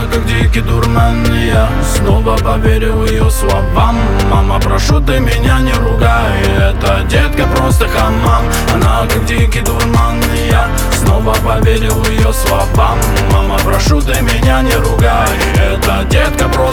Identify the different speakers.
Speaker 1: как дикий дурман, и я снова поверил ее словам. Мама, прошу, ты меня не ругай, эта детка просто хамам. Она как дикий дурман, и я снова поверил ее словам. Мама, прошу, ты меня не ругай, эта детка просто